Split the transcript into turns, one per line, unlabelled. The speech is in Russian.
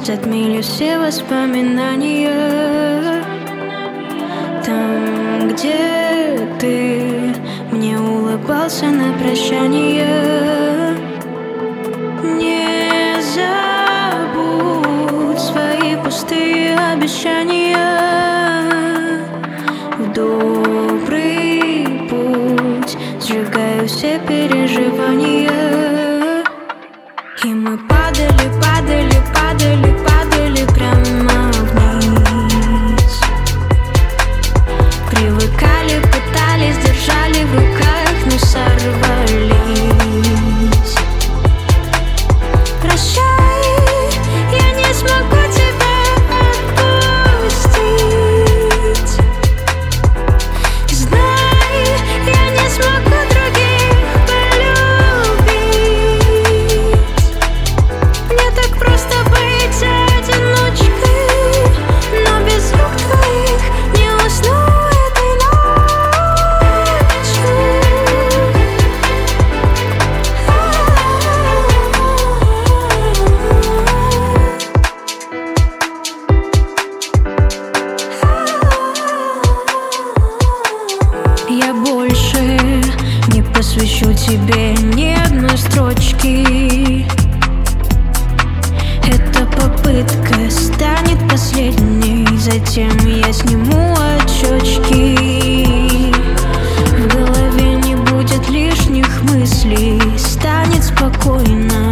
затмили все воспоминания. Там, где ты мне улыбался на прощание. Не забудь свои пустые обещания. В добрый путь сжигаю все переживания. И мы падали, падали, падали, падали прямо вниз. Привыкали, пытались, держали в руках, но сорвались. Прощай, я не смогу тебя отпустить. Знай, я не смогу других полюбить. Мне так просто быть одиночкой, но без рук твоих не усну этой ночью. Я больше не посвящу тебе ни одной строчки. Эта попытка станет последней, затем я сниму очечки. В голове не будет лишних мыслей, станет спокойно.